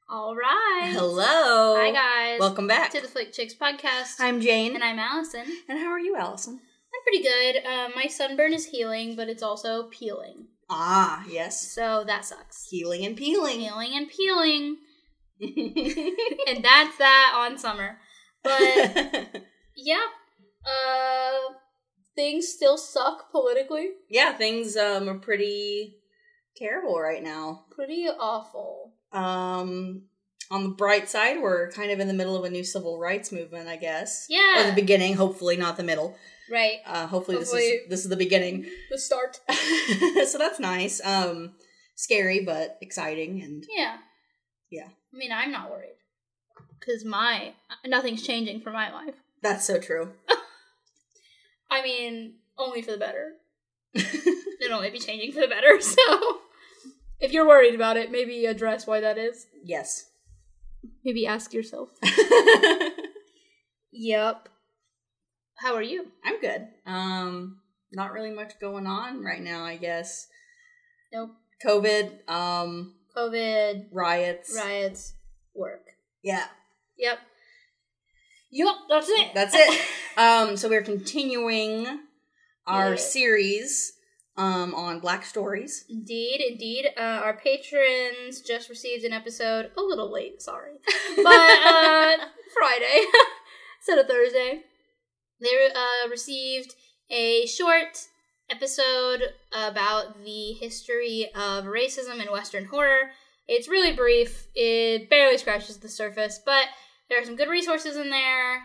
All right. Hello. Hi, guys. Welcome back to the Flick Chicks podcast. I'm Jane. And I'm Allison. And how are you, Allison? I'm pretty good. My sunburn is healing, but it's also peeling. Ah, yes. So that sucks. Healing and peeling. Healing and peeling. And that's that on summer. But, yeah. Things still suck politically. Yeah, things are pretty terrible right now. Pretty awful. On the bright side, we're kind of in the middle of a new civil rights movement, I guess. Yeah. Or the beginning, hopefully, not the middle. Right. Hopefully this is the beginning. The start. So that's nice. Scary, but exciting. And yeah. Yeah. I mean, I'm not worried. Because nothing's changing for my life. That's so true. I mean, only for the better. It'll only be changing for the better, so if you're worried about it, maybe address why that is. Yes. Maybe ask yourself. Yep. How are you? I'm good. Not really much going on right now, I guess. Nope. COVID. COVID. Riots. Work. Yeah. Yep. That's it. That's it. So we're continuing our series on Black Stories. Indeed. Our patrons just received an episode a little late, sorry. But Friday instead of Thursday. They received a short episode about the history of racism in Western horror. It's really brief. It barely scratches the surface, but there are some good resources in there.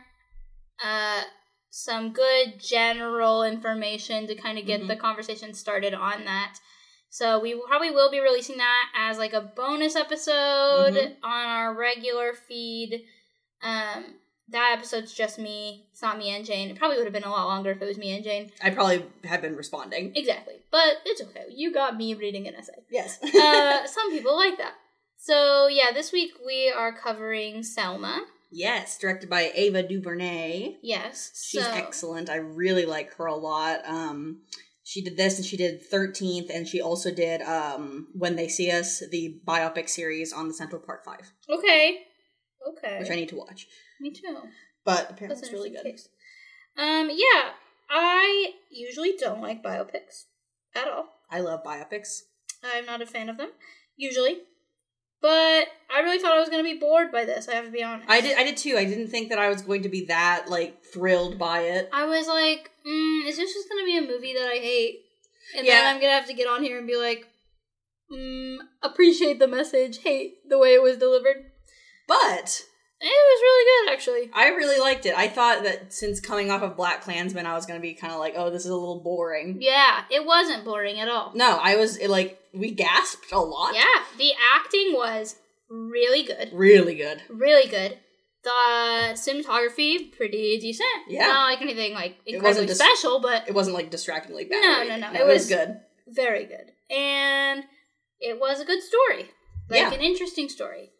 Some good general information to kind of get the conversation started on that. So we probably will be releasing that as like a bonus episode on our regular feed. That episode's just me. It's not me and Jane. It probably would have been a lot longer if it was me and Jane. I probably have been responding. Exactly. But it's okay. You got me reading an essay. Yes. Some people like that. So, yeah, this week we are covering Selma. Yes, directed by Ava DuVernay. Yes. She's excellent. I really like her a lot. She did this and she did 13th, and she also did When They See Us, the biopic series on the Central Park 5. Okay. Which I need to watch. Me too. But apparently it's really good. Case. Yeah, I usually don't like biopics at all. I love biopics. I'm not a fan of them, usually. But I really thought I was going to be bored by this, I have to be honest. I did too. I didn't think that I was going to be that, thrilled by it. I was like, is this just going to be a movie that I hate? And then I'm going to have to get on here and be like, appreciate the message, hate the way it was delivered. But it was really good, actually. I really liked it. I thought that since coming off of BlacKkKlansman, I was going to be kind of like, oh, this is a little boring. Yeah, it wasn't boring at all. No, we gasped a lot. Yeah, the acting was really good. Really good. Really good. The cinematography, pretty decent. Yeah. Not like anything incredibly special, but it wasn't distractingly bad. No. It was good. Very good. And it was a good story. An interesting story.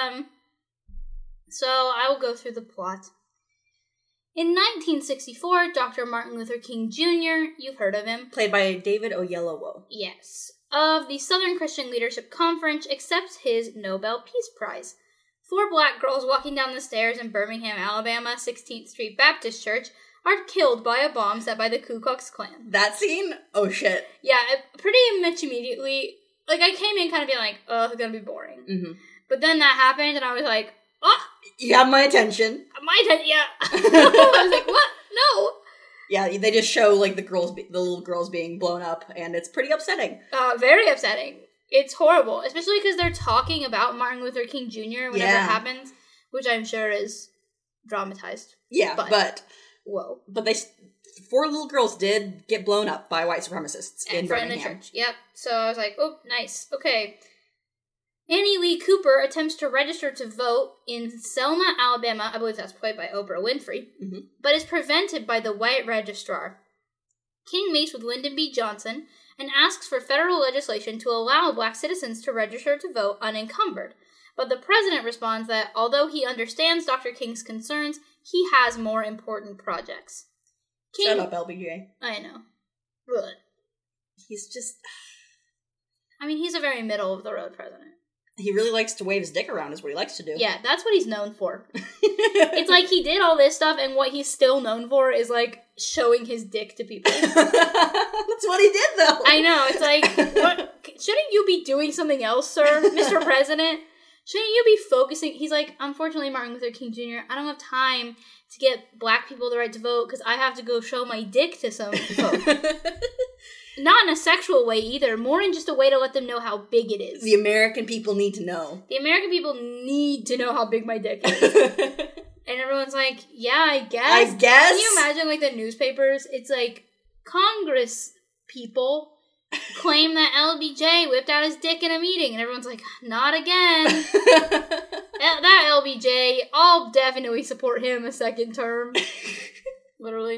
So I will go through the plot. In 1964, Dr. Martin Luther King Jr., you've heard of him. Played by David Oyelowo. Yes. Of the Southern Christian Leadership Conference, accepts his Nobel Peace Prize. 4 black girls walking down the stairs in Birmingham, Alabama, 16th Street Baptist Church, are killed by a bomb set by the Ku Klux Klan. That scene? Oh, shit. Yeah, pretty much immediately. I came in kind of being like, oh, it's gonna be boring. Mm-hmm. But then that happened, and I was like, oh! You have my attention. Yeah. I was like, what? No. Yeah, they just show, the little girls being blown up, and it's pretty upsetting. Very upsetting. It's horrible, especially because they're talking about Martin Luther King Jr. whenever it happens, which I'm sure is dramatized. Yeah, but whoa. But 4 little girls did get blown up by white supremacists in Birmingham. The church. Yep. So I was like, oh, nice. Okay. Annie Lee Cooper attempts to register to vote in Selma, Alabama. I believe that's played by Oprah Winfrey. Mm-hmm. But is prevented by the white registrar. King meets with Lyndon B. Johnson and asks for federal legislation to allow black citizens to register to vote unencumbered. But the president responds that although he understands Dr. King's concerns, he has more important projects. Shut up, LBJ. I know. Ugh. He's just... I mean, he's a very middle-of-the-road president. He really likes to wave his dick around is what he likes to do. Yeah, that's what he's known for. It's like he did all this stuff, and what he's still known for is, like, showing his dick to people. That's what he did, though. I know. It's like, what? Shouldn't you be doing something else, sir, Mr. President? Shouldn't you be focusing? He's like, unfortunately, Martin Luther King Jr., I don't have time to get black people the right to vote because I have to go show my dick to some folk. Not in a sexual way either, more in just a way to let them know how big it is. The American people need to know. The American people need to know how big my dick is. And everyone's like, yeah, I guess. I guess? Can you imagine, like, the newspapers? It's like, Congress people claim that LBJ whipped out his dick in a meeting. And everyone's like, not again. That LBJ, I'll definitely support him a second term. Literally.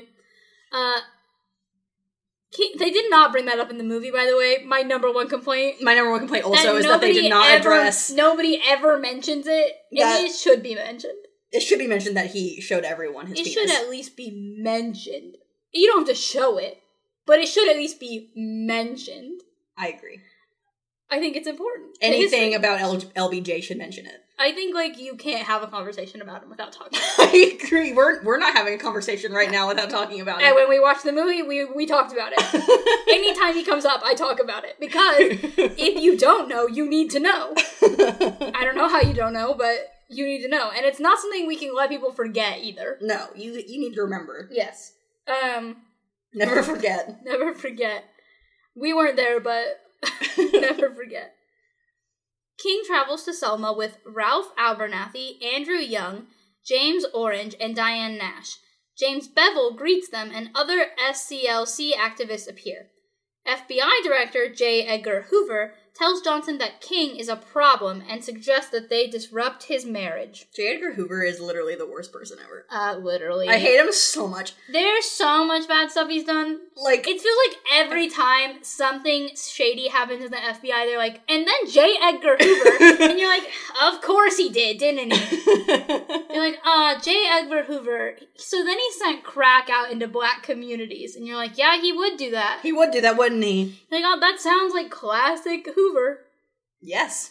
They did not bring that up in the movie, by the way. My number one complaint also is that they did not address... Nobody ever mentions it. And it should be mentioned. It should be mentioned that he showed everyone his penis. It should at least be mentioned. You don't have to show it, but it should at least be mentioned. I agree. I think it's important. Anything about LBJ should mention it. I think, like, you can't have a conversation about him without talking about it. I agree. We're not having a conversation right now without talking about it. And when we watched the movie, we talked about it. Anytime he comes up, I talk about it. Because if you don't know, you need to know. I don't know how you don't know, but you need to know. And it's not something we can let people forget either. No, you need to remember. Yes. Never forget. Never forget. We weren't there, but never forget. King travels to Selma with Ralph Abernathy, Andrew Young, James Orange, and Diane Nash. James Bevel greets them, and other SCLC activists appear. FBI Director J. Edgar Hoover tells Johnson that King is a problem and suggests that they disrupt his marriage. J. Edgar Hoover is literally the worst person ever. Literally. I hate him so much. There's so much bad stuff he's done. Like, it feels like every time something shady happens in the FBI, they're like, and then J. Edgar Hoover. And you're like, of course he did, didn't he? You're like, J. Edgar Hoover. So then he sent crack out into black communities. And you're like, yeah, he would do that. He would do that, wouldn't he? You're like, oh, that sounds like classic Hoover. Yes.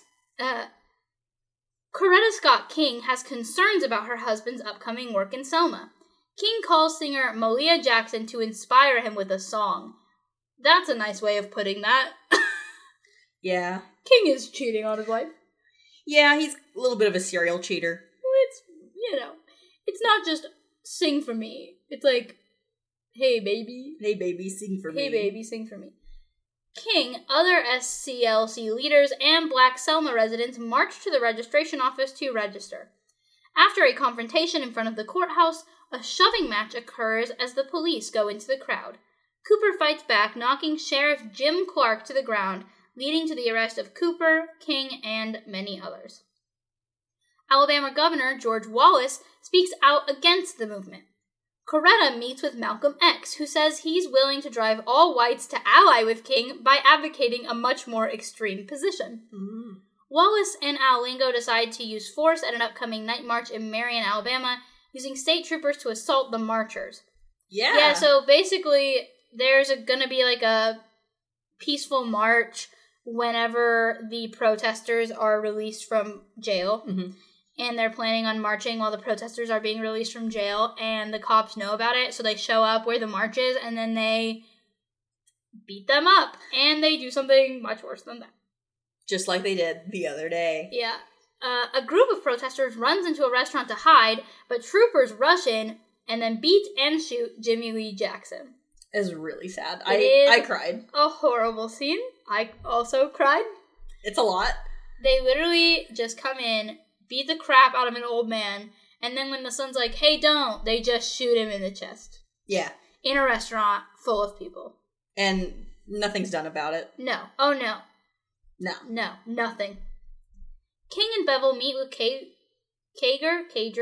Coretta Scott King has concerns about her husband's upcoming work in Selma. King calls singer Malia Jackson to inspire him with a song. That's a nice way of putting that. Yeah. King is cheating on his wife. Yeah, he's a little bit of a serial cheater. It's, it's not just sing for me. It's like, hey, baby. Hey, baby, sing for me. Hey, baby, sing for me. King, other SCLC leaders, and Black Selma residents march to the registration office to register. After a confrontation in front of the courthouse, a shoving match occurs as the police go into the crowd. Cooper fights back, knocking Sheriff Jim Clark to the ground, leading to the arrest of Cooper, King, and many others. Alabama Governor George Wallace speaks out against the movement. Coretta meets with Malcolm X, who says he's willing to drive all whites to ally with King by advocating a much more extreme position. Mm. Wallace and Al Lingo decide to use force at an upcoming night march in Marion, Alabama, using state troopers to assault the marchers. Yeah, so basically, there's gonna be like a peaceful march whenever the protesters are released from jail. Mm-hmm. And they're planning on marching while the protesters are being released from jail, and the cops know about it, so they show up where the march is, and then they beat them up, and they do something much worse than that. Just like they did the other day. Yeah. A group of protesters runs into a restaurant to hide, but troopers rush in and then beat and shoot Jimmy Lee Jackson. It's really sad. I cried. A horrible scene. I also cried. It's a lot. They literally just come in, beat the crap out of an old man, and then when the son's like, hey, don't, they just shoot him in the chest. Yeah. In a restaurant full of people. And nothing's done about it. No. Oh, no. No, nothing. King and Bevel meet with Cager,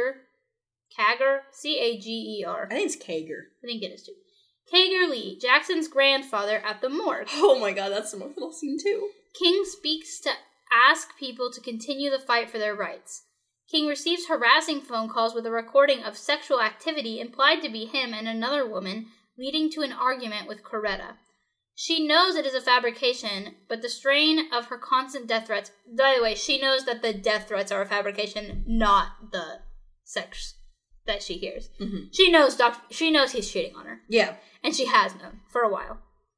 C-A-G-E-R. I think it's Cager. I think it is too. Cager Lee, Jackson's grandfather, at the morgue. Oh my god, that's an emotional scene too. King speaks to ask people to continue the fight for their rights. King receives harassing phone calls with a recording of sexual activity implied to be him and another woman, leading to an argument with Coretta. She knows it is a fabrication, but the strain of her constant death threats... By the way, she knows that the death threats are a fabrication, not the sex that she hears. Mm-hmm. She knows he's cheating on her. Yeah. And she has known for a while.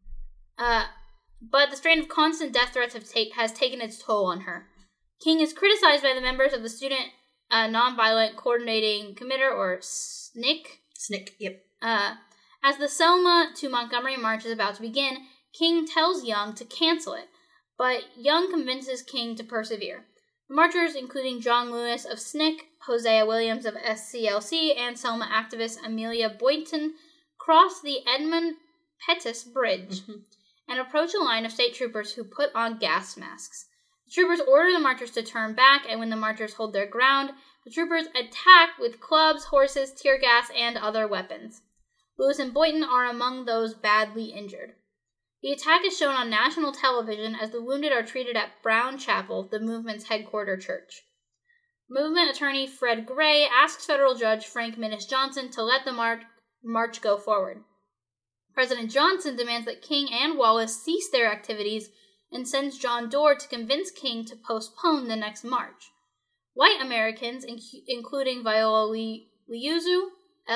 But the strain of constant death threats has taken its toll on her. King is criticized by the members of the Student Nonviolent Coordinating Committee, or SNCC. SNCC, yep. As the Selma to Montgomery March is about to begin, King tells Young to cancel it, but Young convinces King to persevere. The marchers, including John Lewis of SNCC, Hosea Williams of SCLC, and Selma activist Amelia Boynton, cross the Edmund Pettus Bridge and approach a line of state troopers who put on gas masks. The troopers order the marchers to turn back, and when the marchers hold their ground, the troopers attack with clubs, horses, tear gas, and other weapons. Lewis and Boynton are among those badly injured. The attack is shown on national television as the wounded are treated at Brown Chapel, the movement's headquarter church. Movement attorney Fred Gray asks federal judge Frank Minnis Johnson to let the march go forward. President Johnson demands that King and Wallace cease their activities and sends John Doerr to convince King to postpone the next march. White Americans, including Viola Liuzzo,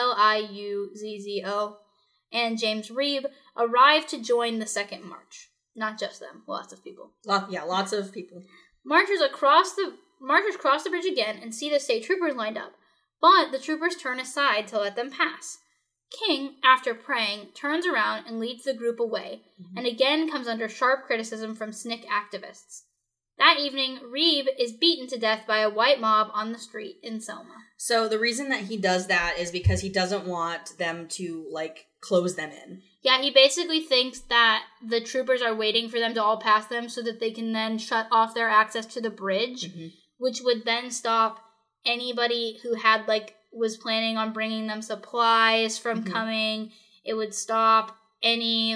Liuzzo, and James Reeb, arrive to join the second march. Not just them, lots of people. Lots of people. Marchers cross the bridge again and see the state troopers lined up, but the troopers turn aside to let them pass. King, after praying, turns around and leads the group away, and again comes under sharp criticism from SNCC activists. That evening, Reeb is beaten to death by a white mob on the street in Selma. So the reason that he does that is because he doesn't want them to, close them in. Yeah, he basically thinks that the troopers are waiting for them to all pass them so that they can then shut off their access to the bridge, which would then stop anybody who had, was planning on bringing them supplies from coming. It would stop any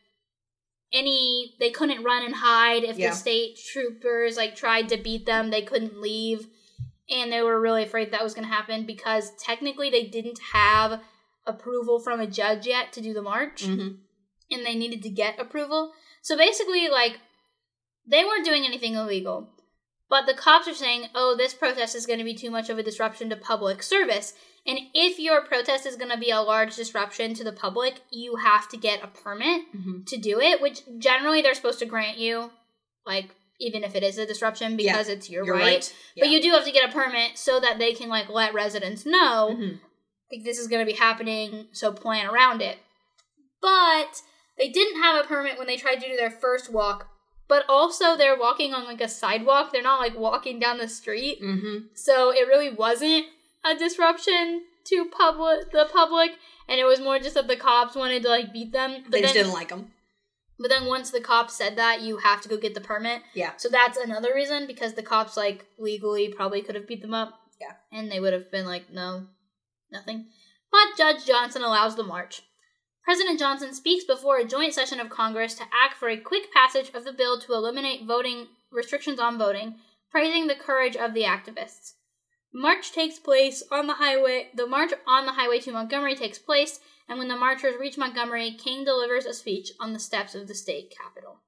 they couldn't run and hide if the state troopers tried to beat them. They couldn't leave, and they were really afraid that was going to happen because technically they didn't have approval from a judge yet to do the march, and they needed to get approval. So basically, they weren't doing anything illegal, but the cops are saying, oh, this protest is going to be too much of a disruption to public service. And if your protest is going to be a large disruption to the public, you have to get a permit to do it, which generally they're supposed to grant you, even if it is a disruption, because it's your right. Yeah. But you do have to get a permit so that they can, let residents know, this is going to be happening, so plan around it. But they didn't have a permit when they tried to do their first walk, but also they're walking on, a sidewalk. They're not, walking down the street. So it really wasn't a disruption to the public, and it was more just that the cops wanted to beat them. But they just didn't like them. But then once the cops said that, you have to go get the permit. Yeah. So that's another reason, because the cops legally probably could have beat them up. Yeah. And they would have been no, nothing. But Judge Johnson allows the march. President Johnson speaks before a joint session of Congress to act for a quick passage of the bill to eliminate restrictions on voting, praising the courage of the activists. The march on the highway to Montgomery takes place, and when the marchers reach Montgomery, King delivers a speech on the steps of the state capitol.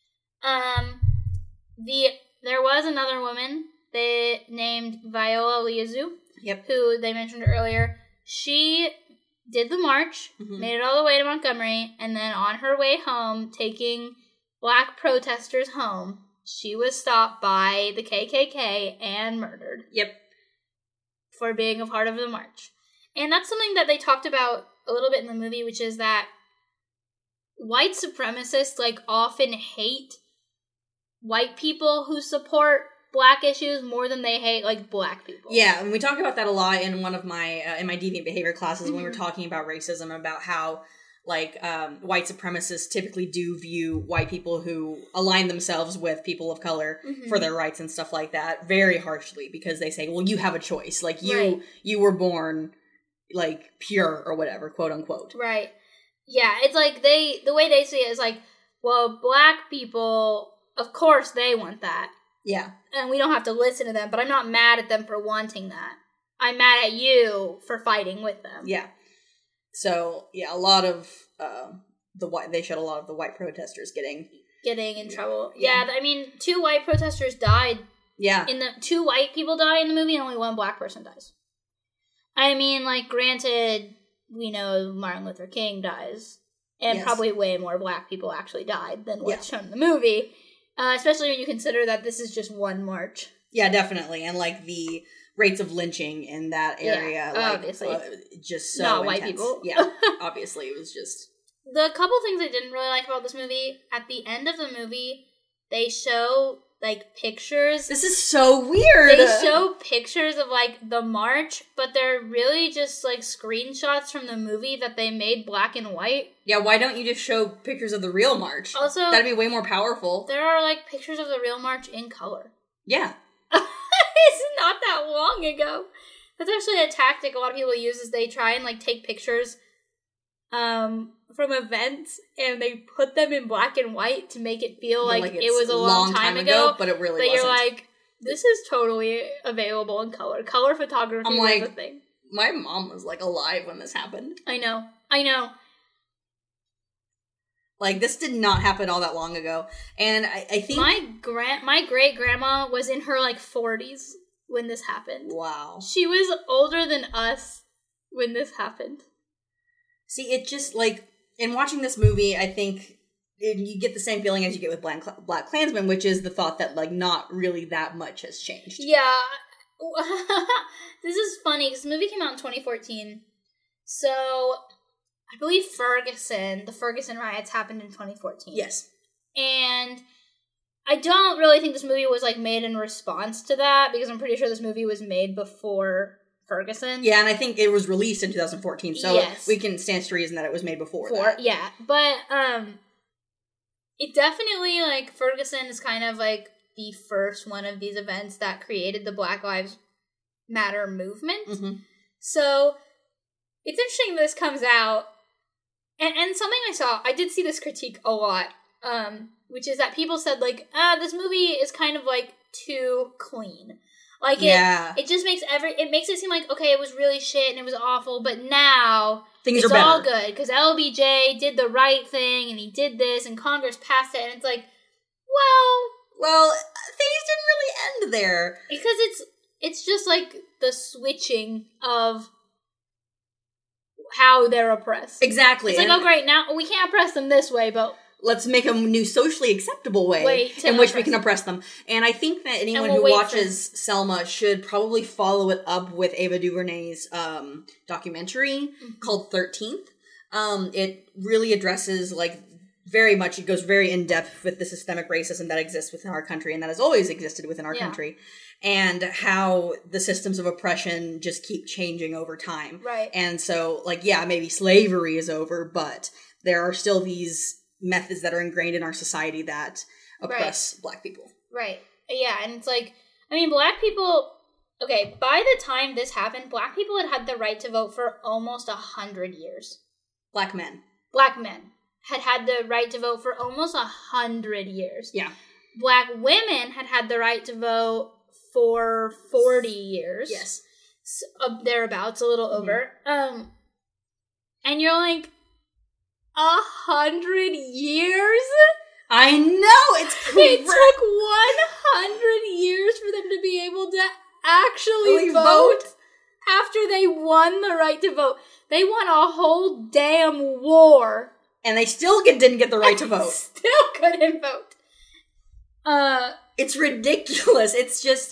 There was another woman named Viola Liuzzo, who they mentioned earlier. She did the march, made it all the way to Montgomery, and then on her way home, taking black protesters home, she was stopped by the KKK and murdered. Yep. For being a part of the march. And that's something that they talked about a little bit in the movie, which is that white supremacists often hate white people who support black issues more than they hate black people. Yeah, and we talk about that a lot in one of my in my deviant behavior classes when we were talking about racism, about how white supremacists typically do view white people who align themselves with people of color for their rights and stuff like that very harshly, because they say, well, you have a choice. You were born pure or whatever, quote unquote. Right. Yeah, it's the way they see it is well, black people, of course they want that. Yeah. And we don't have to listen to them, but I'm not mad at them for wanting that. I'm mad at you for fighting with them. Yeah. So, yeah, a lot of they showed a lot of the white protesters getting in trouble. Yeah, I mean, 2 white protesters died. Yeah. 2 white people die in the movie and only 1 black person dies. I mean, like, granted, we know Martin Luther King dies. And probably way more black people actually died than what's shown in the movie. Especially when you consider that this is just 1 march. Yeah, definitely. And, like, the rates of lynching in that area, obviously. Just so not intense. White people. Yeah, obviously, it was just... The couple things I didn't really like about this movie, at the end of the movie, they show, like, pictures. This is so weird! They show pictures of, like, the march, but they're really just, like, screenshots from the movie that they made black and white. Yeah, why don't you just show pictures of the real march? Also... That'd be way more powerful. There are, like, pictures of the real march in color. Yeah. It's not that long ago. That's actually a tactic a lot of people use, is they try and, like, take pictures from events and they put them in black and white to make it feel like it was a long time ago, but it really wasn't. But you're like, this is totally available in color. Color photography was a thing. My mom was, like, alive when this happened. I know. Like, this did not happen all that long ago. And I think... My great-grandma was in her, like, 40s when this happened. Wow. She was older than us when this happened. See, it just, like... In watching this movie, I think you get the same feeling as you get with Black Klansman, which is the thought that, like, not really that much has changed. Yeah. This is funny, because the movie came out in 2014. So... I believe the Ferguson riots happened in 2014. Yes. And I don't really think this movie was, like, made in response to that, because I'm pretty sure this movie was made before Ferguson. Yeah, and I think it was released in 2014, so we can stand to reason that it was made before that. Yeah, but, it definitely, like, Ferguson is kind of, like, the first one of these events that created the Black Lives Matter movement. Mm-hmm. So, it's interesting this comes out. And something I did see this critique a lot, which is that people said, like, this movie is kind of, like, too clean. Like, it just makes it makes it seem like, okay, it was really shit and it was awful, but now things are better. All good, because LBJ did the right thing, and he did this, and Congress passed it, and it's like, well, things didn't really end there. Because it's just, like, the switching of how they're oppressed. Exactly. It's like, oh great, now we can't oppress them this way, but let's make a new socially acceptable way in which we can oppress them. And I think that anyone who watches Selma should probably follow it up with Ava DuVernay's documentary called 13th. It really addresses, like, very much, it goes very in depth with the systemic racism that exists within our country and that has always existed within our country. And how the systems of oppression just keep changing over time. Right. And so, like, yeah, maybe slavery is over, but there are still these methods that are ingrained in our society that oppress Black people. Right. Yeah, and it's like, I mean, Black people, okay, by the time this happened, Black people had the right to vote for almost 100 years. Black men had the right to vote for almost 100 years. Yeah. Black women had the right to vote for 40 years. Yes. So, thereabouts, a little over. And you're like, 100 years? I know, it's crazy. It took 100 years for them to be able to actually vote after they won the right to vote. They won a whole damn war. And they still didn't get the right to vote. Still couldn't vote. It's ridiculous. It's just,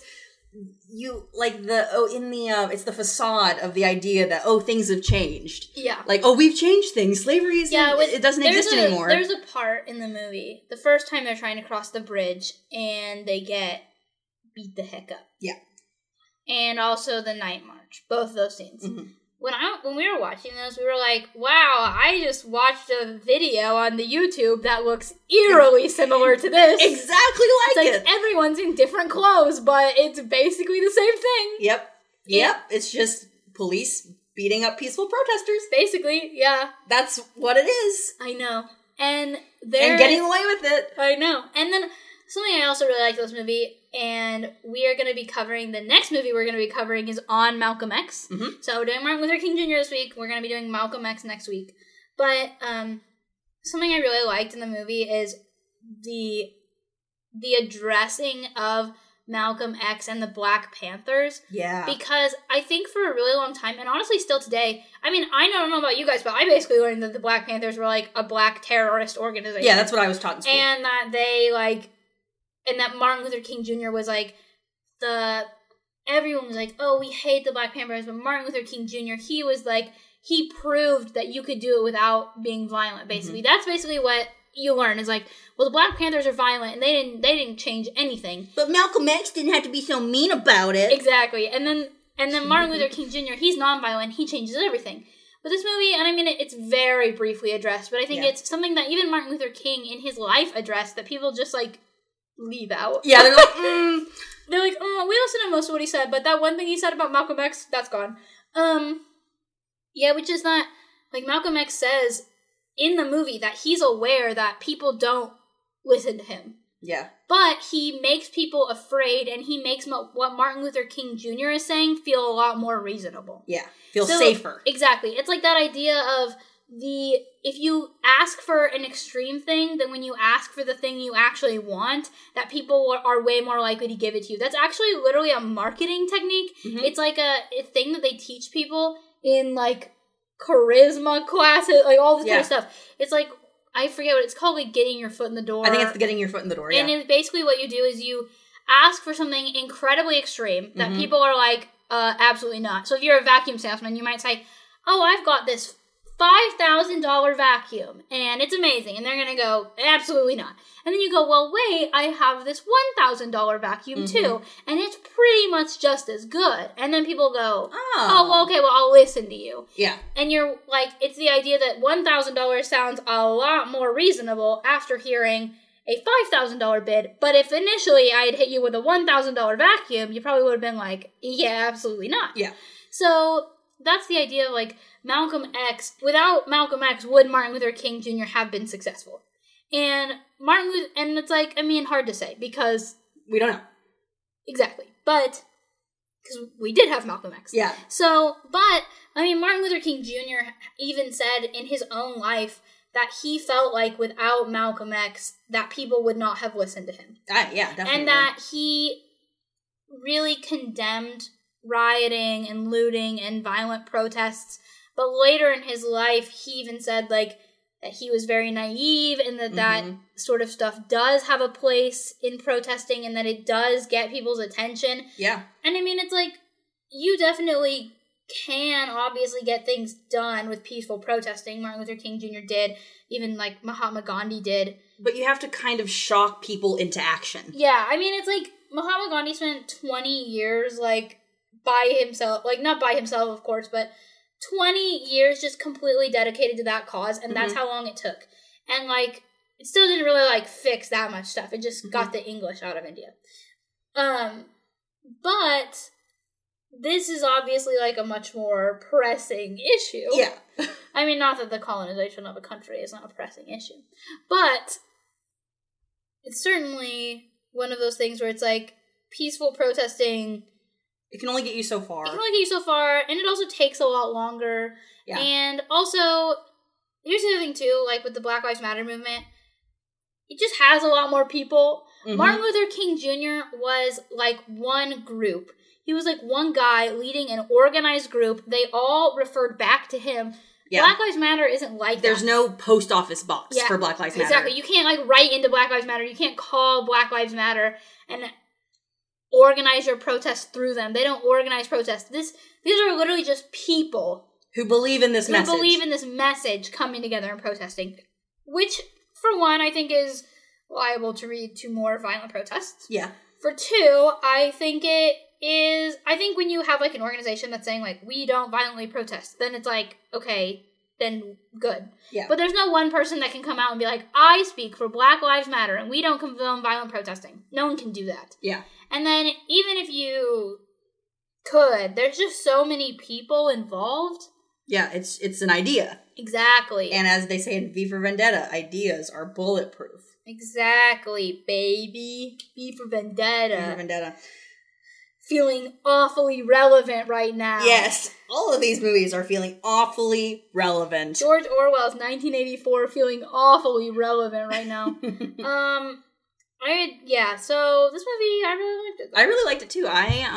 it's the facade of the idea that, things have changed. Yeah. Like, we've changed things. Slavery it doesn't exist anymore. There's a part in the movie, the first time they're trying to cross the bridge, and they get beat the heck up. Yeah. And also the night march. Both of those scenes. Mm-hmm. When we were watching those, we were like, wow, I just watched a video on the YouTube that looks eerily similar to this. Exactly like it. Everyone's in different clothes, but it's basically the same thing. Yep. It's just police beating up peaceful protesters. Basically, yeah. That's what it is. I know. And getting away with it. I know. And then something I also really like this movie, and we are going to be covering, the next movie we're going to be covering is on Malcolm X. Mm-hmm. So we're doing Martin Luther King Jr. this week. We're going to be doing Malcolm X next week. But something I really liked in the movie is the addressing of Malcolm X and the Black Panthers. Yeah. Because I think for a really long time, and honestly still today, I mean, I don't know about you guys, but I basically learned that the Black Panthers were, like, a black terrorist organization. Yeah, that's what I was taught in school. And that they, like, and that Martin Luther King Jr. was, like, everyone was like, oh, we hate the Black Panthers, but Martin Luther King Jr., he was, like, he proved that you could do it without being violent, basically. Mm-hmm. That's basically what you learn, is like, well, the Black Panthers are violent, and they didn't change anything. But Malcolm X didn't have to be so mean about it. Exactly. And then Martin Luther King Jr., he's nonviolent, he changes everything. But this movie, and I mean, it's very briefly addressed, but I think it's something that even Martin Luther King in his life addressed that people just, like, leave out. Yeah, they're like, They're like, oh, we listened to most of what he said, but that one thing he said about Malcolm X, that's gone. Yeah, which is that, like, Malcolm X says in the movie that he's aware that people don't listen to him. Yeah. But he makes people afraid, and he makes what Martin Luther King Jr. is saying feel a lot more reasonable. Yeah, feel safer. Exactly. It's like that idea of if you ask for an extreme thing, then when you ask for the thing you actually want, that people are way more likely to give it to you. That's actually literally a marketing technique. Mm-hmm. It's like a thing that they teach people in, like, charisma classes, like, all this kind of stuff. It's like, I forget what it's called, like, getting your foot in the door. I think it's getting your foot in the door, yeah. And it's basically what you do is you ask for something incredibly extreme that people are like, absolutely not. So if you're a vacuum salesman, you might say, oh, I've got this $5,000 vacuum, and it's amazing. And they're going to go, absolutely not. And then you go, well, wait, I have this $1,000 vacuum too, and it's pretty much just as good. And then people go, oh, well, okay, well, I'll listen to you. Yeah. And you're like, it's the idea that $1,000 sounds a lot more reasonable after hearing a $5,000 bid. But if initially I had hit you with a $1,000 vacuum, you probably would have been like, yeah, absolutely not. Yeah. So that's the idea of, like, Malcolm X. Without Malcolm X, would Martin Luther King Jr. have been successful? And and it's like, I mean, hard to say, because we don't know. Exactly. But, because we did have Malcolm X. Yeah. So, but, I mean, Martin Luther King Jr. even said in his own life that he felt like without Malcolm X, that people would not have listened to him. Yeah, definitely. And that he really condemned rioting and looting and violent protests. But later in his life, he even said, like, that he was very naive and that sort of stuff does have a place in protesting and that it does get people's attention. Yeah. And I mean, it's like, you definitely can obviously get things done with peaceful protesting. Martin Luther King Jr. did. Even, like, Mahatma Gandhi did. But you have to kind of shock people into action. Yeah, I mean, it's like, Mahatma Gandhi spent 20 years, like, by himself. Like, not by himself, of course, but 20 years just completely dedicated to that cause, and that's how long it took. And, like, it still didn't really, like, fix that much stuff. It just got the English out of India. But this is obviously, like, a much more pressing issue. Yeah. I mean, not that the colonization of a country is not a pressing issue. But it's certainly one of those things where it's, like, peaceful protesting. It can only get you so far. And it also takes a lot longer. Yeah. And also, here's the other thing, too, like, with the Black Lives Matter movement, it just has a lot more people. Martin Luther King Jr. was, like, one group. He was, like, one guy leading an organized group. They all referred back to him. Yeah. Black Lives Matter isn't like There's no post office box for Black Lives Matter. Exactly. You can't, like, write into Black Lives Matter. You can't call Black Lives Matter and organize your protests through them. They don't organize protests. These are literally just people who believe in this message. Who believe in this message coming together and protesting. Which, for one, I think is liable to lead to more violent protests. Yeah. For two, I think when you have, like, an organization that's saying, like, we don't violently protest, then it's like, okay, then good. Yeah. But there's no one person that can come out and be like, I speak for Black Lives Matter and we don't condone violent protesting. No one can do that. Yeah. And then even if you could, there's just so many people involved. Yeah, it's an idea. Exactly. And as they say in V for Vendetta, ideas are bulletproof. Exactly, baby. V for Vendetta. V for Vendetta. feeling awfully relevant right now. Yes, all of these movies are feeling awfully relevant. George Orwell's 1984 feeling awfully relevant right now. So this movie, I really liked it. I really liked it too.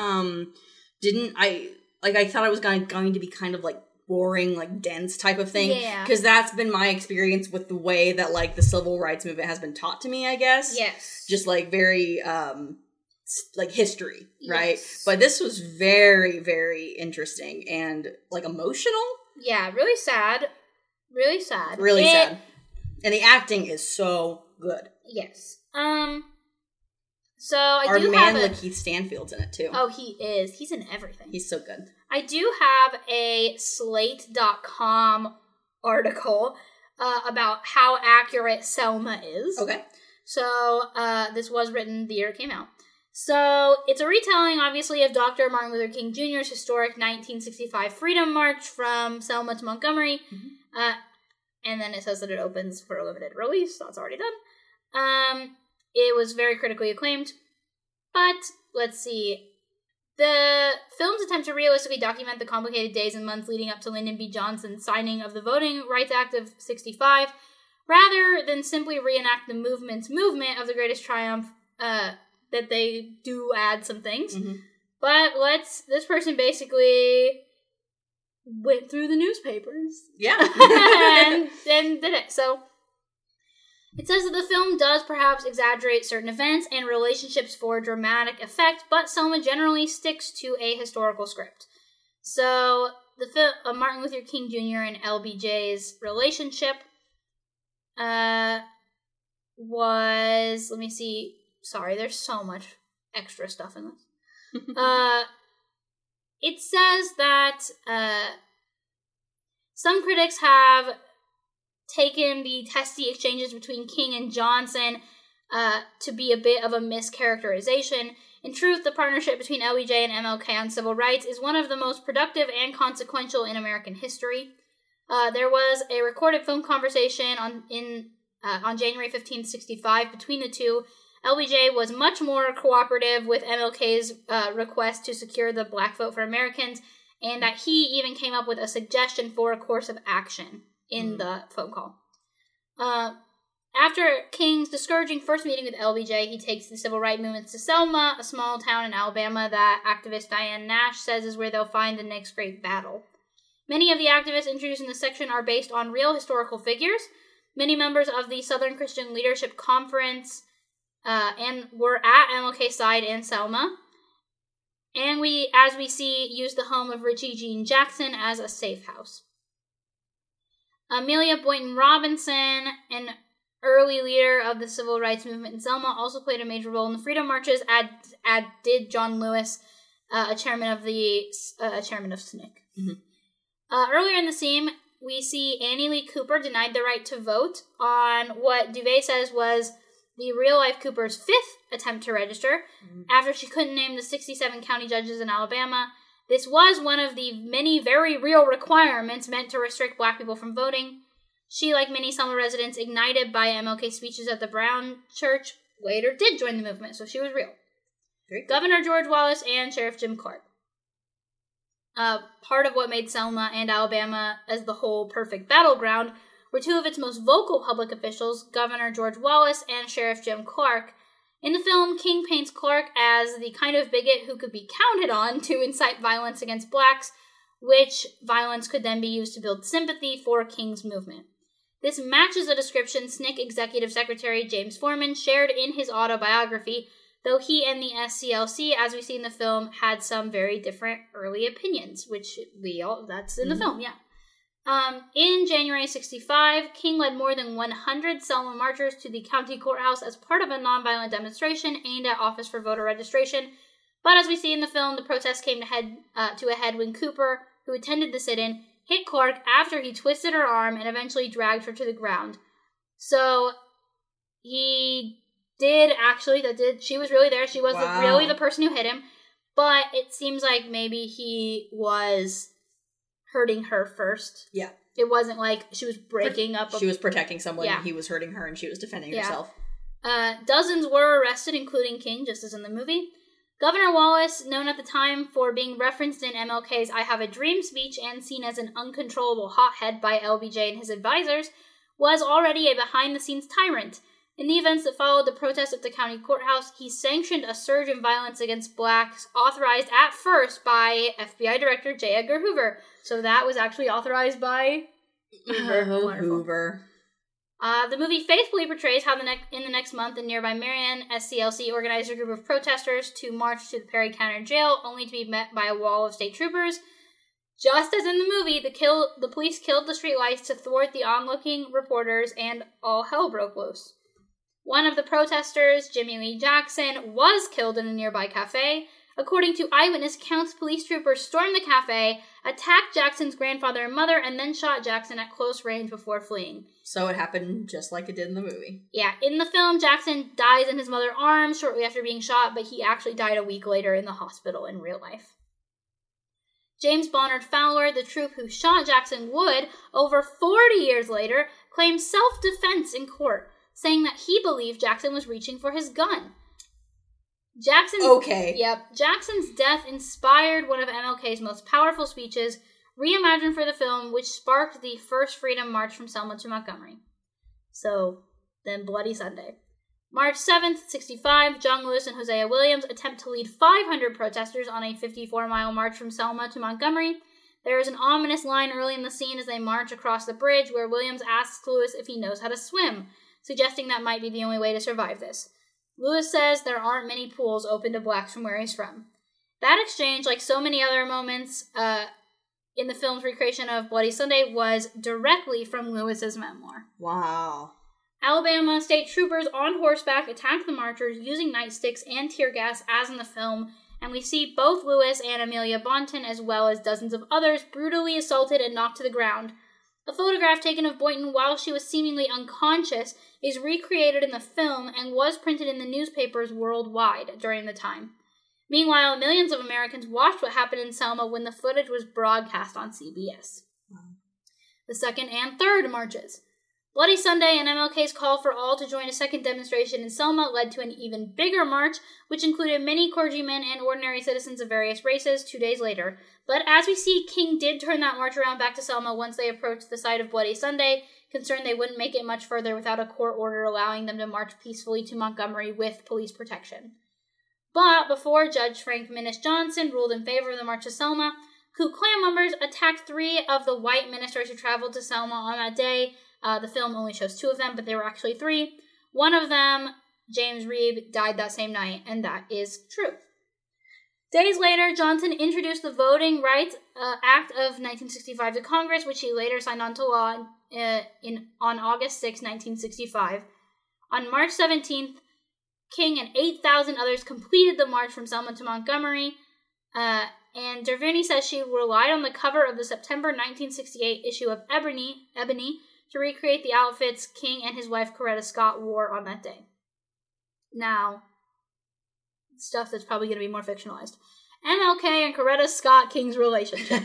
I thought it was going to be kind of like boring, like dense type of thing. Yeah. Because that's been my experience with the way that like the civil rights movement has been taught to me, I guess. Yes. Just like very, like history, right? Yes. But this was very, very interesting and like emotional. Yeah, really sad. Really sad. Really sad. And the acting is so good. Yes. So I Our do man have Lakeith Stanfield's in it too. Oh, he is. He's in everything. He's so good. I do have a Slate.com article about how accurate Selma is. Okay. So this was written the year it came out. So it's a retelling, obviously, of Dr. Martin Luther King Jr.'s historic 1965 Freedom March from Selma to Montgomery. Mm-hmm. And then it says that it opens for a limited release. That's already done. It was very critically acclaimed. But, let's see. The film's attempt to realistically document the complicated days and months leading up to Lyndon B. Johnson's signing of the Voting Rights Act of 65, rather than simply reenact the movement's movement of the greatest triumph, that they do add some things. Mm-hmm. But this person basically went through the newspapers. Yeah. and did it. So it says that the film does perhaps exaggerate certain events and relationships for dramatic effect, but Selma generally sticks to a historical script. So the Martin Luther King Jr. and LBJ's relationship was, let me see, sorry, there's so much extra stuff in this. It says that some critics have taken the testy exchanges between King and Johnson to be a bit of a mischaracterization. In truth, the partnership between LBJ and MLK on civil rights is one of the most productive and consequential in American history. There was a recorded phone conversation on January 15th, 1965 between the two. LBJ was much more cooperative with MLK's request to secure the black vote for Americans, and that he even came up with a suggestion for a course of action in the phone call. After King's discouraging first meeting with LBJ, he takes the civil rights movement to Selma, a small town in Alabama that activist Diane Nash says is where they'll find the next great battle. Many of the activists introduced in this section are based on real historical figures. Many members of the Southern Christian Leadership Conference and were at MLK's side in Selma. And as we see, used the home of Richie Jean Jackson as a safe house. Amelia Boynton Robinson, an early leader of the civil rights movement in Selma, also played a major role in the freedom marches, as did John Lewis, a chairman of SNCC. Mm-hmm. Earlier in the scene, we see Annie Lee Cooper denied the right to vote on what Duvay says was the real-life Cooper's fifth attempt to register, after she couldn't name the 67 county judges in Alabama. This was one of the many very real requirements meant to restrict black people from voting. She, like many Selma residents ignited by MLK speeches at the Brown Church, later did join the movement, so she was real. Governor George Wallace and Sheriff Jim Clark. Part of what made Selma and Alabama as the whole perfect battleground were two of its most vocal public officials, Governor George Wallace and Sheriff Jim Clark. In the film, King paints Clark as the kind of bigot who could be counted on to incite violence against blacks, which violence could then be used to build sympathy for King's movement. This matches a description SNCC Executive Secretary James Forman shared in his autobiography, though he and the SCLC, as we see in the film, had some very different early opinions, which that's in the film, yeah. In January 1965, King led more than 100 Selma marchers to the county courthouse as part of a nonviolent demonstration aimed at Office for Voter Registration. But as we see in the film, the protest came to a head when Cooper, who attended the sit-in, hit Clark after he twisted her arm and eventually dragged her to the ground. So he did actually, she was really there. She was really the person who hit him. But it seems like maybe he was hurting her first. Yeah. It wasn't like she was breaking up. She was protecting someone, and he was hurting her, and she was defending herself. Dozens were arrested, including King, just as in the movie. Governor Wallace, known at the time for being referenced in MLK's I Have a Dream speech and seen as an uncontrollable hothead by LBJ and his advisors, was already a behind-the-scenes tyrant. In the events that followed the protest at the county courthouse, he sanctioned a surge in violence against blacks, authorized at first by FBI Director J. Edgar Hoover. So that was actually authorized by Hoover. The movie faithfully portrays how in the next month in nearby Marion, SCLC organized a group of protesters to march to the Perry County Jail, only to be met by a wall of state troopers. Just as in the movie, the police killed the streetlights to thwart the onlooking reporters, and all hell broke loose. One of the protesters, Jimmy Lee Jackson, was killed in a nearby cafe. According to eyewitness accounts, police troopers stormed the cafe, attacked Jackson's grandfather and mother, and then shot Jackson at close range before fleeing. So it happened just like it did in the movie. Yeah, in the film, Jackson dies in his mother's arms shortly after being shot, but he actually died a week later in the hospital in real life. James Bonard Fowler, the troop who shot Jackson, would, over 40 years later, claim self-defense in court, saying that he believed Jackson was reaching for his gun. Jackson's death inspired one of MLK's most powerful speeches, reimagined for the film, which sparked the first Freedom March from Selma to Montgomery. So, then Bloody Sunday. March 7th, 65, John Lewis and Hosea Williams attempt to lead 500 protesters on a 54-mile march from Selma to Montgomery. There is an ominous line early in the scene as they march across the bridge where Williams asks Lewis if he knows how to swim, suggesting that might be the only way to survive this. Lewis says there aren't many pools open to blacks from where he's from. That exchange, like so many other moments in the film's recreation of Bloody Sunday, was directly from Lewis's memoir. Wow. Alabama state troopers on horseback attacked the marchers using nightsticks and tear gas as in the film, and we see both Lewis and Amelia Boynton, as well as dozens of others, brutally assaulted and knocked to the ground. A photograph taken of Boynton while she was seemingly unconscious is recreated in the film and was printed in the newspapers worldwide during the time. Meanwhile, millions of Americans watched what happened in Selma when the footage was broadcast on CBS. The second and third marches. Bloody Sunday and MLK's call for all to join a second demonstration in Selma led to an even bigger march, which included many clergymen and ordinary citizens of various races 2 days later. But as we see, King did turn that march around back to Selma once they approached the site of Bloody Sunday, concerned they wouldn't make it much further without a court order allowing them to march peacefully to Montgomery with police protection. But before Judge Frank Minnis Johnson ruled in favor of the march to Selma, Ku Klux members attacked 3 of the white ministers who traveled to Selma on that day. The film only shows 2 of them, but there were actually 3. One of them, James Reeb, died that same night, and that is true. Days later, Johnson introduced the Voting Rights Act of 1965 to Congress, which he later signed onto law on August 6, 1965. On March 17th, King and 8,000 others completed the march from Selma to Montgomery, and Dervini says she relied on the cover of the September 1968 issue of Ebony to recreate the outfits King and his wife Coretta Scott wore on that day. Now, stuff that's probably going to be more fictionalized. MLK and Coretta Scott King's relationship.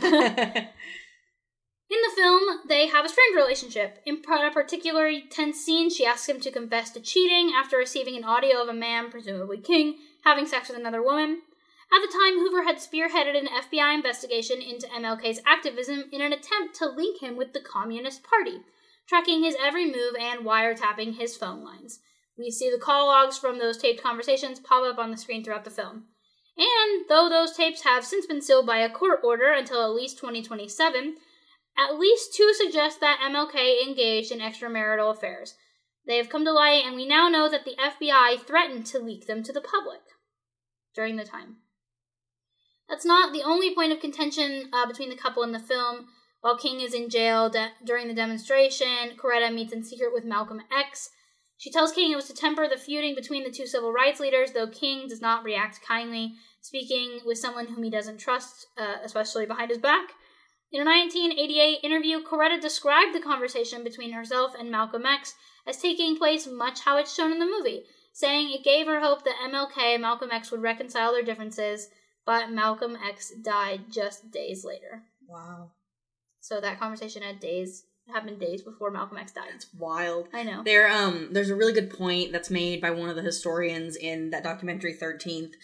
In the film, they have a strained relationship. In a particularly tense scene, she asks him to confess to cheating after receiving an audio of a man, presumably King, having sex with another woman. At the time, Hoover had spearheaded an FBI investigation into MLK's activism in an attempt to link him with the Communist Party, tracking his every move and wiretapping his phone lines. We see the call logs from those taped conversations pop up on the screen throughout the film. And though those tapes have since been sealed by a court order until at least 2027, at least 2 suggest that MLK engaged in extramarital affairs. They have come to light, and we now know that the FBI threatened to leak them to the public during the time. That's not the only point of contention between the couple in the film. While King is in jail during the demonstration, Coretta meets in secret with Malcolm X. She tells King it was to temper the feuding between the 2 civil rights leaders, though King does not react kindly, speaking with someone whom he doesn't trust, especially behind his back. In a 1988 interview, Coretta described the conversation between herself and Malcolm X as taking place much how it's shown in the movie, saying it gave her hope that MLK and Malcolm X would reconcile their differences, but Malcolm X died just days later. Wow. So that conversation happened days before Malcolm X died. That's wild. I know. There's a really good point that's made by one of the historians in that documentary 13th,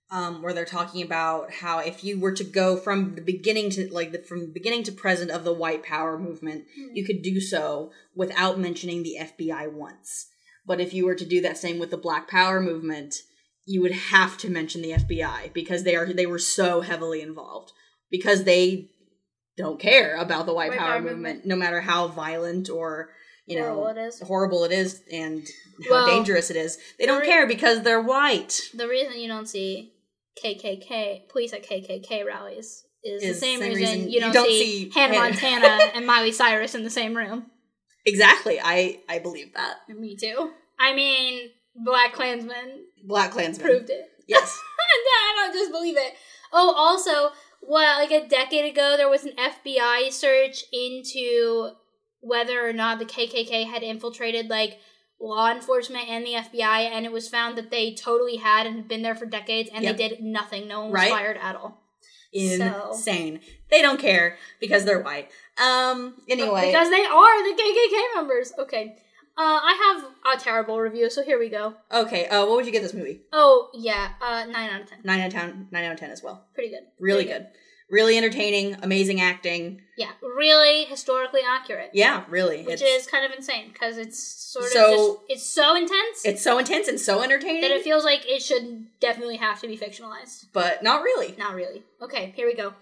where they're talking about how if you were to go from the beginning to present of the white power movement, you could do so without mentioning the FBI once. But if you were to do that same with the Black Power movement, you would have to mention the FBI because they were so heavily involved, because they don't care about the white power movement, no matter how violent or horrible it is and how dangerous it is. They don't care because they're white. The reason you don't see police at KKK rallies is the same reason you don't see Hannah Montana and Miley Cyrus in the same room. Exactly. I believe that. Me too. I mean, Black Klansman proved it. Yes. I don't just believe it. Oh, also, like a decade ago, there was an FBI search into whether or not the KKK had infiltrated, like, law enforcement and the FBI, and it was found that they totally had and had been there for decades, and they did nothing. No one was fired at all. Insane. They don't care because they're white. Anyway. Because they are the KKK members. Okay. I have a terrible review, so here we go. Okay, what would you give this movie? Oh, yeah, 9 out of 10. 9 out of 10 as well. Pretty good. Really good. Really entertaining, amazing acting. Yeah, really historically accurate. Yeah, really. Which is kind of insane, because it's it's so intense. It's so intense and so entertaining. That it feels like it should definitely have to be fictionalized. But not really. Not really. Okay, here we go.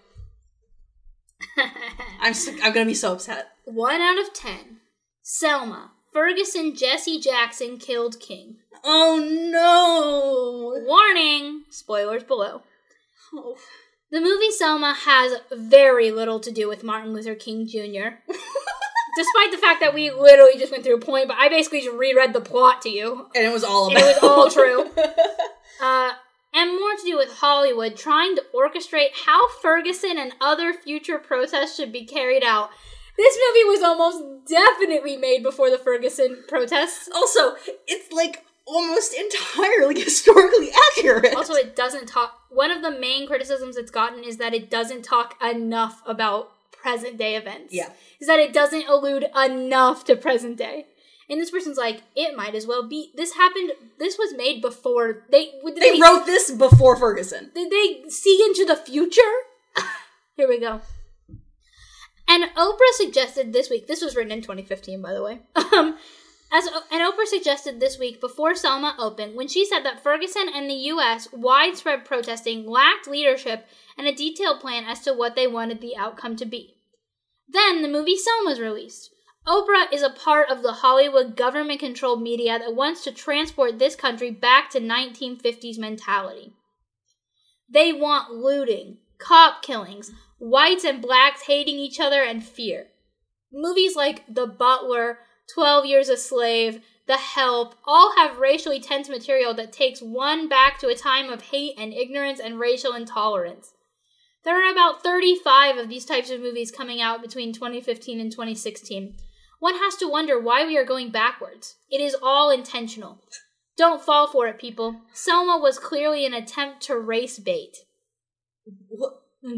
I'm gonna be so upset. 1 out of 10. Selma. Ferguson Jesse Jackson killed King. Oh no! Warning! Spoilers below. Oh. The movie Selma has very little to do with Martin Luther King Jr. Despite the fact that we literally just went through a point, but I basically just reread the plot to you. And it was all true. And more to do with Hollywood trying to orchestrate how Ferguson and other future protests should be carried out. This movie was almost definitely made before the Ferguson protests. Also, it's like almost entirely historically accurate. Also, it doesn't talk... One of the main criticisms it's gotten is that it doesn't talk enough about present day events. Yeah. Is that it doesn't allude enough to present day. And this person's like, it might as well be... This was made before... They wrote this before Ferguson. Did they see into the future? Here we go. And Oprah suggested this week... This was written in 2015, by the way. And Oprah suggested this week, before Selma opened, when she said that Ferguson and the U.S. widespread protesting lacked leadership and a detailed plan as to what they wanted the outcome to be. Then the movie Selma was released. Oprah is a part of the Hollywood government-controlled media that wants to transport this country back to 1950s mentality. They want looting, cop killings, whites and blacks hating each other, and fear. Movies like The Butler, 12 Years a Slave, The Help, all have racially tense material that takes one back to a time of hate and ignorance and racial intolerance. There are about 35 of these types of movies coming out between 2015 and 2016. One has to wonder why we are going backwards. It is all intentional. Don't fall for it, people. Selma was clearly an attempt to race bait. What?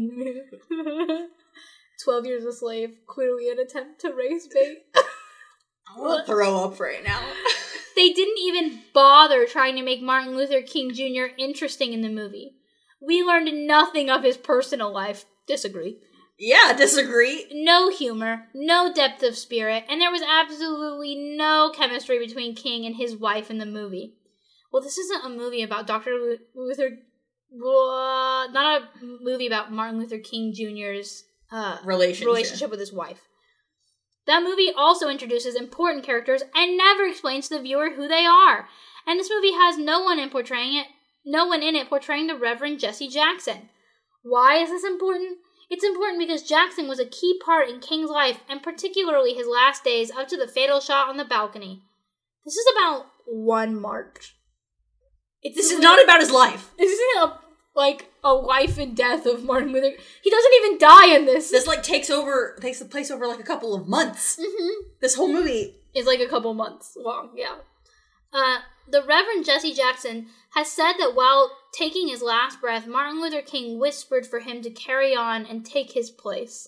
12 Years a Slave, clearly an attempt to race bait. I want to throw up right now. They didn't even bother trying to make Martin Luther King Jr. interesting in the movie. We learned nothing of his personal life. Disagree. Yeah, disagree. No humor, no depth of spirit, and there was absolutely no chemistry between King and his wife in the movie. Well, this isn't a movie about Dr. Luther... not a movie about Martin Luther King Jr.'s relationship with his wife. That movie also introduces important characters and never explains to the viewer who they are. And this movie has no one in it portraying the Reverend Jesse Jackson. Why is this important? It's important because Jackson was a key part in King's life, and particularly his last days up to the fatal shot on the balcony. This is about one march. This is not about his life. This isn't a life and death of Martin Luther. He doesn't even die in this. This takes the place over like a couple of months. Mm-hmm. This whole movie is like a couple months long. Yeah. The Reverend Jesse Jackson has said that while taking his last breath, Martin Luther King whispered for him to carry on and take his place.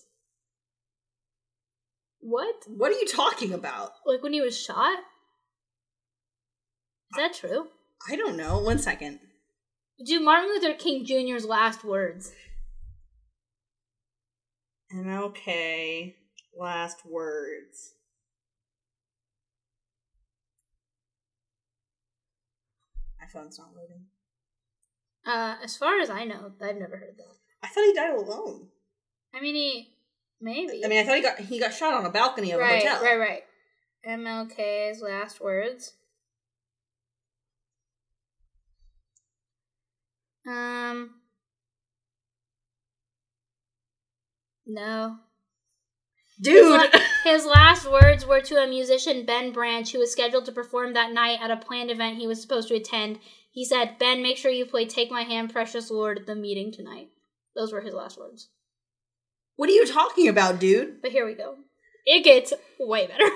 What? What are you talking about? Like when he was shot? Is that true? I don't know. 1 second. Do Martin Luther King Jr.'s last words. MLK, last words. My phone's not loading. As far as I know, I've never heard that. I thought he died alone. I mean, maybe. I thought he got shot on a balcony of a hotel. Right. MLK's last words. No. Dude! His last words were to a musician, Ben Branch, who was scheduled to perform that night at a planned event he was supposed to attend. He said, "Ben, make sure you play Take My Hand, Precious Lord at the meeting tonight." Those were his last words. What are you talking about, dude? But here we go. It gets way better.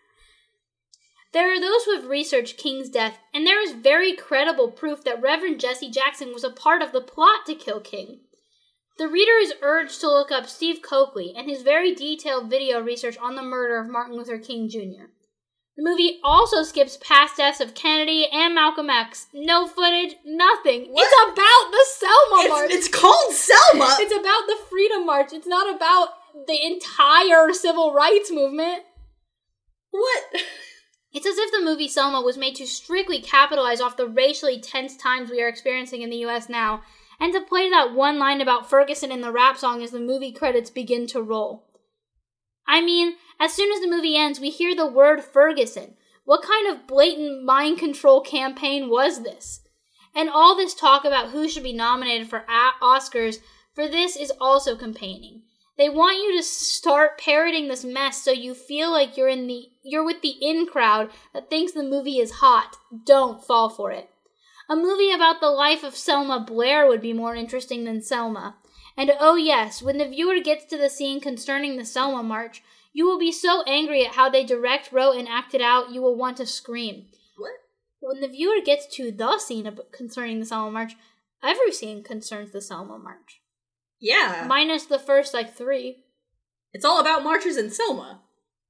There are those who have researched King's death, and there is very credible proof that Reverend Jesse Jackson was a part of the plot to kill King. The reader is urged to look up Steve Coakley and his very detailed video research on the murder of Martin Luther King Jr. The movie also skips past deaths of Kennedy and Malcolm X. No footage, nothing. What? It's about the Selma March. It's called Selma! It's about the Freedom March. It's not about the entire civil rights movement. What? It's as if the movie Selma was made to strictly capitalize off the racially tense times we are experiencing in the U.S. now, and to play that one line about Ferguson in the rap song as the movie credits begin to roll. I mean, as soon as the movie ends, we hear the word Ferguson. What kind of blatant mind control campaign was this? And all this talk about who should be nominated for Oscars for this is also campaigning. They want you to start parroting this mess so you feel like you're with the in crowd that thinks the movie is hot. Don't fall for it. A movie about the life of Selma Blair would be more interesting than Selma. And oh yes, when the viewer gets to the scene concerning the Selma March, you will be so angry at how they direct, wrote, and acted out, you will want to scream. What? When the viewer gets to the scene concerning the Selma March, every scene concerns the Selma March. Yeah. Minus the first, 3. It's all about marches in Selma.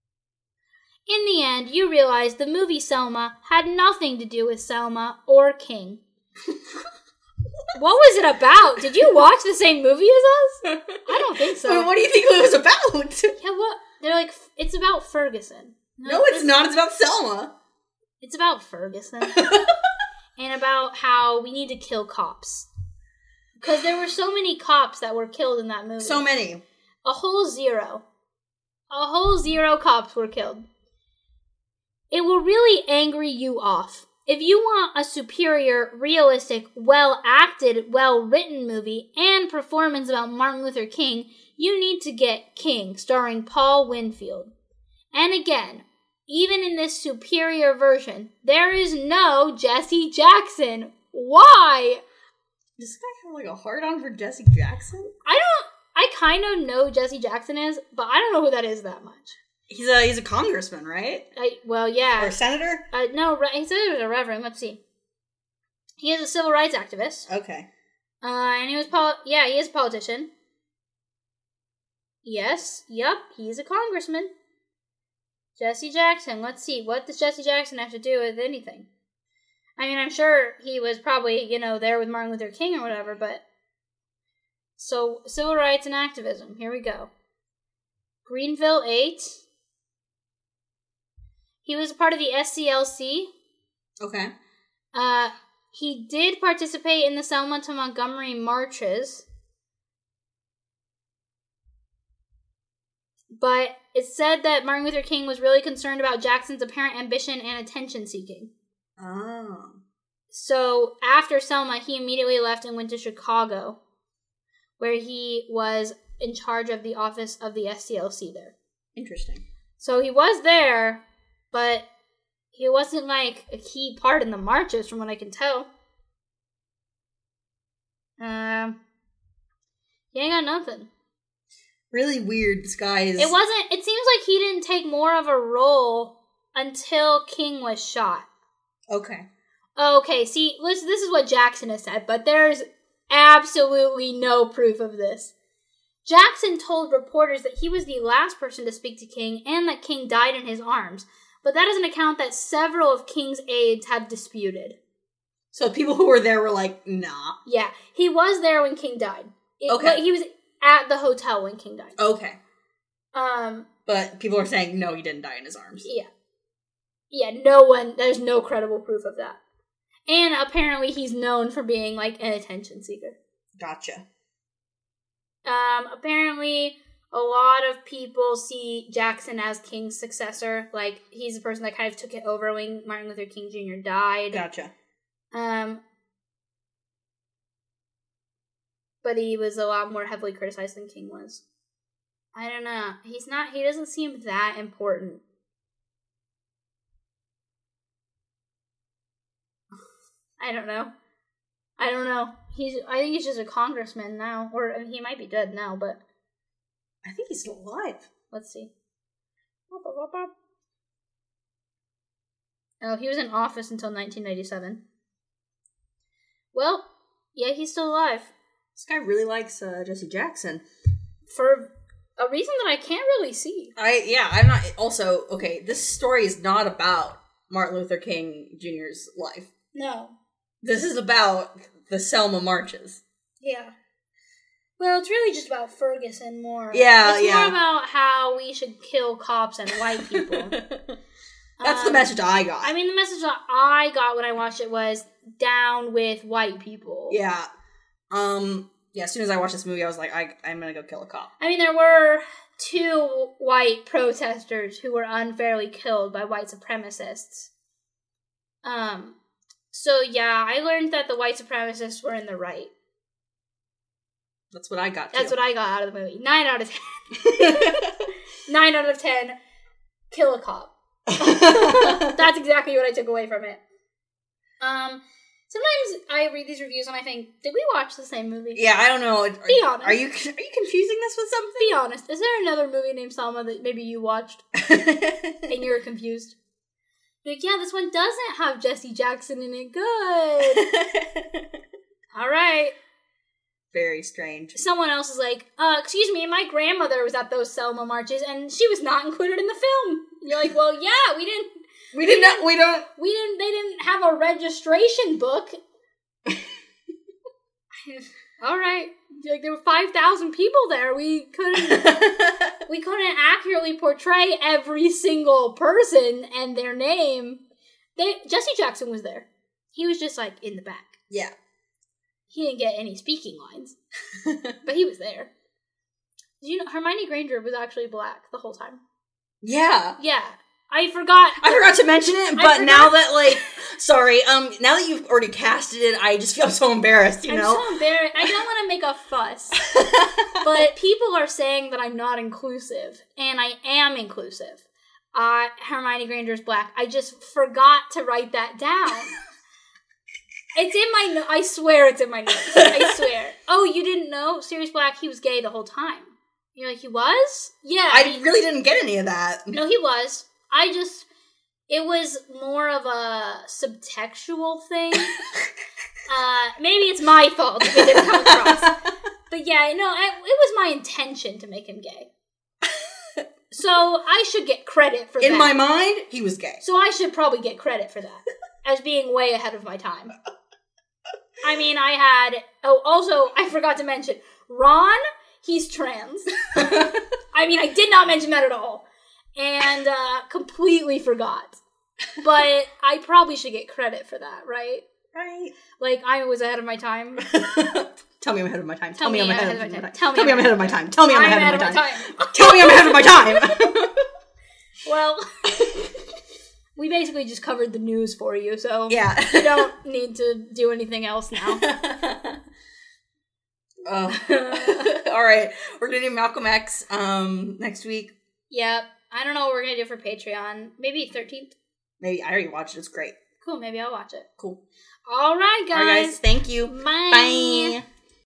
In the end, you realize the movie Selma had nothing to do with Selma or King. What was it about? Did you watch the same movie as us? I don't think so. What do you think it was about? Yeah, what? They're like, it's about Ferguson. No, it's not. It's about Selma. It's about Ferguson. And about how we need to kill cops. Because there were so many cops that were killed in that movie. So many. A whole 0 cops were killed. It will really angry you off. If you want a superior, realistic, well-acted, well-written movie and performance about Martin Luther King, you need to get King, starring Paul Winfield. And again, even in this superior version, there is no Jesse Jackson. Why? Does this guy have a hard-on for Jesse Jackson? I kind of know who Jesse Jackson is, but I don't know who that is that much. He's a congressman, right? Yeah. Or a senator? No, he said he was a reverend. Let's see. He is a civil rights activist. Okay. And he is a politician. Yes, yep, he's a congressman. Jesse Jackson. Let's see. What does Jesse Jackson have to do with anything? I mean, I'm sure he was probably, there with Martin Luther King or whatever, but... So, civil rights and activism. Here we go. Greenville 8. He was a part of the SCLC. Okay. He did participate in the Selma to Montgomery marches. But it said that Martin Luther King was really concerned about Jackson's apparent ambition and attention-seeking. Oh. So, after Selma, he immediately left and went to Chicago, where he was in charge of the office of the SCLC there. Interesting. So he was there, but he wasn't a key part in the marches from what I can tell. He ain't got nothing. Really weird, this guy is... It seems like he didn't take more of a role until King was shot. Okay. Okay, see, this is what Jackson has said, but there's absolutely no proof of this. Jackson told reporters that he was the last person to speak to King and that King died in his arms, but that is an account that several of King's aides have disputed. So people who were there were like, nah. Yeah. He was there when King died. Okay. He was at the hotel when King died. Okay. But people are saying, no, he didn't die in his arms. Yeah. Yeah, there's no credible proof of that. And apparently he's known for being, like, an attention seeker. Gotcha. Apparently a lot of people see Jackson as King's successor. Like, he's the person that kind of took it over when Martin Luther King Jr. died. Gotcha. But he was a lot more heavily criticized than King was. I don't know. He doesn't seem that important. I don't know. I think he's just a congressman now. Or he might be dead now, but I think he's still alive. Let's see. Oh, he was in office until 1997. Well, yeah, he's still alive. This guy really likes Jesse Jackson. For a reason that I can't really see. I'm not... Also, okay, this story is not about Martin Luther King Jr.'s life. No. This is about the Selma marches. Yeah. Well, it's really just about Ferguson more. Yeah, it's more about how we should kill cops and white people. That's the message I got. I mean, the message that I got when I watched it was down with white people. Yeah. Yeah, as soon as I watched this movie, I was like, I'm gonna go kill a cop. I mean, there were 2 white protesters who were unfairly killed by white supremacists. So yeah, I learned that the white supremacists were in the right. That's what I got, That's what I got out of the movie. 9 out of 10. 9 out of 10. Kill a cop. That's exactly what I took away from it. Sometimes I read these reviews and I think, did we watch the same movie? Yeah, I don't know. Be honest. Are you confusing this with something? Be honest. Is there another movie named Selma that maybe you watched and you were confused? Like, yeah, this one doesn't have Jesse Jackson in it. Good. All right. Very strange. Someone else is like, excuse me, my grandmother was at those Selma marches and she was not included in the film. You're like, well, yeah, they didn't have a registration book. All right. Like, there were 5,000 people there. We couldn't accurately portray every single person and their name. Jesse Jackson was there. He was just, like, in the back. Yeah. He didn't get any speaking lines. But he was there. Did you know Hermione Granger was actually black the whole time? Yeah. Yeah. I forgot to mention it, but now that, like, sorry, now that you've already casted it, I just feel so embarrassed, you know? I'm so embarrassed. I don't want to make a fuss. But people are saying that I'm not inclusive, and I am inclusive. Hermione Granger's black. I just forgot to write that down. It's in my notes. I swear it's in my notes. I swear. Oh, you didn't know? Sirius Black, he was gay the whole time. You're like, he was? Yeah. I really didn't get any of that. No, he was. It was more of a subtextual thing. Maybe it's my fault if it didn't come across. But yeah, no, it was my intention to make him gay. So I should get credit for that. In my mind, he was gay. So I should probably get credit for that. As being way ahead of my time. I mean, also, I forgot to mention, Ron, he's trans. I mean, I did not mention that at all. And completely forgot. But I probably should get credit for that, right? Right. Like, I was ahead of my time. Tell me I'm ahead of my time. Tell me I'm ahead of my time. Tell me I'm ahead of my time. Tell me I'm ahead of my time. Tell me I'm ahead of my time. Well, we basically just covered the news for you, so yeah. You don't need to do anything else now. All right. We're going to do Malcolm X next week. Yep. I don't know what we're going to do for Patreon. Maybe 13th? Maybe. I already watched it. It's great. Cool. Maybe I'll watch it. Cool. All right, guys. All right, guys. Thank you. Bye. Bye.